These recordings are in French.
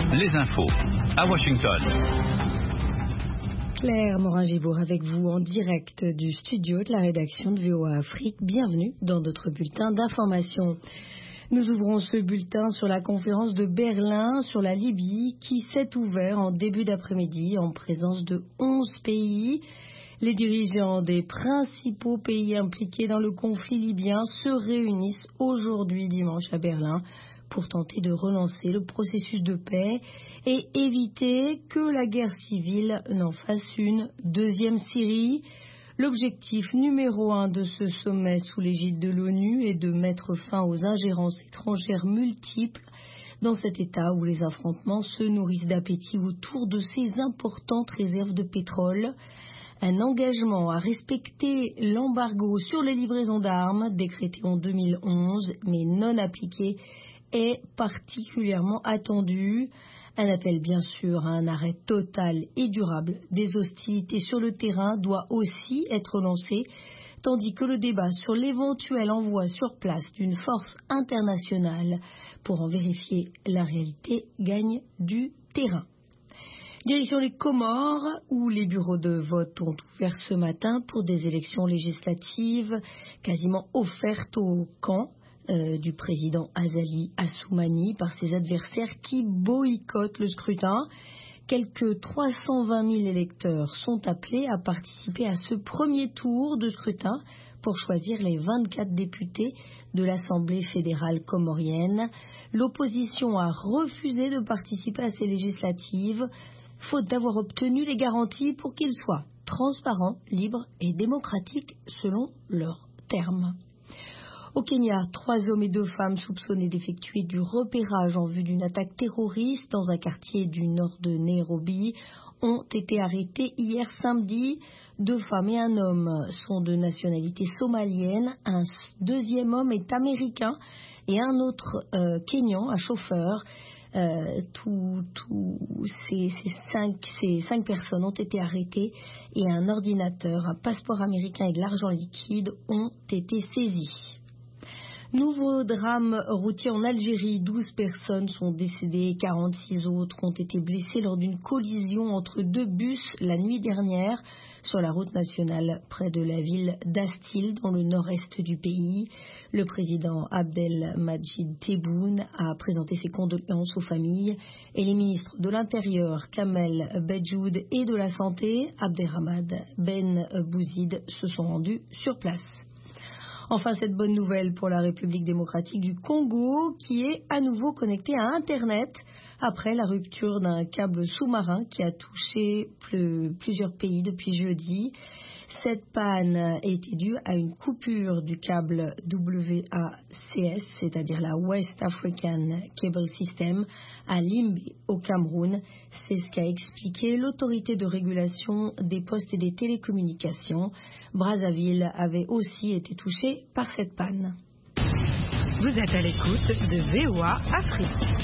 les infos à Washington. Claire Morin-Gibour avec vous en direct du studio de la rédaction de VOA Afrique. Bienvenue dans notre bulletin d'information. Nous ouvrons ce bulletin sur la conférence de Berlin sur la Libye qui s'est ouverte en début d'après-midi en présence de 11 pays. Les dirigeants des principaux pays impliqués dans le conflit libyen se réunissent aujourd'hui dimanche à Berlin pour tenter de relancer le processus de paix et éviter que la guerre civile n'en fasse une deuxième Syrie. L'objectif numéro 1 de ce sommet sous l'égide de l'ONU est de mettre fin aux ingérences étrangères multiples dans cet État où les affrontements se nourrissent d'appétit autour de ces importantes réserves de pétrole. Un engagement à respecter l'embargo sur les livraisons d'armes décrété en 2011 mais non appliqué est particulièrement attendu. Un appel bien sûr à un arrêt total et durable des hostilités sur le terrain doit aussi être lancé, tandis que le débat sur l'éventuel envoi sur place d'une force internationale pour en vérifier la réalité gagne du terrain. Direction les Comores, où les bureaux de vote ont ouvert ce matin pour des élections législatives quasiment offertes au camp du président Azali Assoumani par ses adversaires qui boycottent le scrutin. Quelques 320 000 électeurs sont appelés à participer à ce premier tour de scrutin pour choisir les 24 députés de l'Assemblée fédérale comorienne. L'opposition a refusé de participer à ces législatives, faute d'avoir obtenu les garanties pour qu'ils soient transparents, libres et démocratiques selon leurs termes. Au Kenya, 3 hommes et 2 femmes soupçonnés d'effectuer du repérage en vue d'une attaque terroriste dans un quartier du nord de Nairobi ont été arrêtés hier samedi. 2 femmes et un homme sont de nationalité somalienne, un deuxième homme est américain et un autre kenyan, un chauffeur. Ces 5 personnes ont été arrêtées et un ordinateur, un passeport américain et de l'argent liquide ont été saisis. Nouveau drame routier en Algérie, 12 personnes sont décédées, 46 autres ont été blessées lors d'une collision entre 2 bus la nuit dernière sur la route nationale près de la ville d'Astil dans le nord-est du pays. Le président Abdelmadjid Tebboune a présenté ses condoléances aux familles et les ministres de l'Intérieur Kamel Bedjoud et de la Santé Abderrahmane Ben Bouzid se sont rendus sur place. Enfin, cette bonne nouvelle pour la République démocratique du Congo qui est à nouveau connectée à Internet après la rupture d'un câble sous-marin qui a touché plusieurs pays depuis jeudi. Cette panne était due à une coupure du câble WACS, c'est-à-dire la West African Cable System, à Limbe, au Cameroun. C'est ce qu'a expliqué l'autorité de régulation des postes et des télécommunications. Brazzaville avait aussi été touchée par cette panne. Vous êtes à l'écoute de VOA Afrique.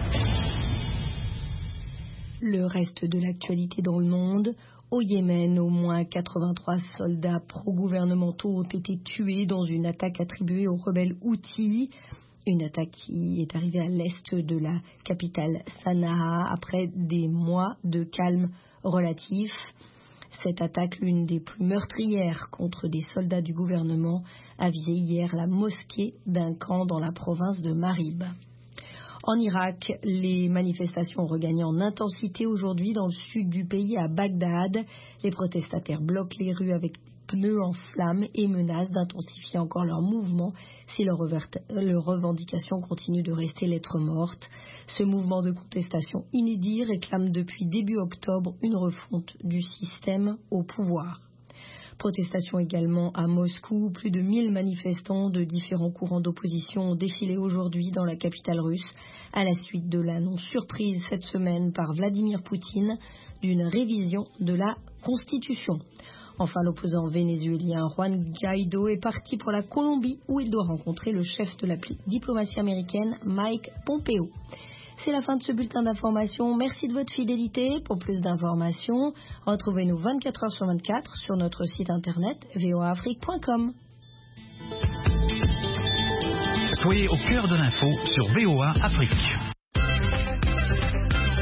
Le reste de l'actualité dans le monde. Au Yémen, au moins 83 soldats pro-gouvernementaux ont été tués dans une attaque attribuée aux rebelles Houthis. Une attaque qui est arrivée à l'est de la capitale Sanaa après des mois de calme relatif. Cette attaque, l'une des plus meurtrières contre des soldats du gouvernement, a visé hier la mosquée d'un camp dans la province de Marib. En Irak, les manifestations ont regagné en intensité aujourd'hui dans le sud du pays, à Bagdad. Les protestataires bloquent les rues avec des pneus en flammes et menacent d'intensifier encore leur mouvement si leurs revendications continuent de rester lettre morte. Ce mouvement de contestation inédit réclame depuis début octobre une refonte du système au pouvoir. Protestation également à Moscou. Plus de 1000 manifestants de différents courants d'opposition ont défilé aujourd'hui dans la capitale russe à la suite de l'annonce surprise cette semaine par Vladimir Poutine d'une révision de la Constitution. Enfin, l'opposant vénézuélien Juan Guaido est parti pour la Colombie où il doit rencontrer le chef de la diplomatie américaine Mike Pompeo. C'est la fin de ce bulletin d'information. Merci de votre fidélité. Pour plus d'informations, retrouvez-nous 24 heures sur 24 sur notre site internet voaafrique.com. Soyez au cœur de l'info sur VOA Afrique.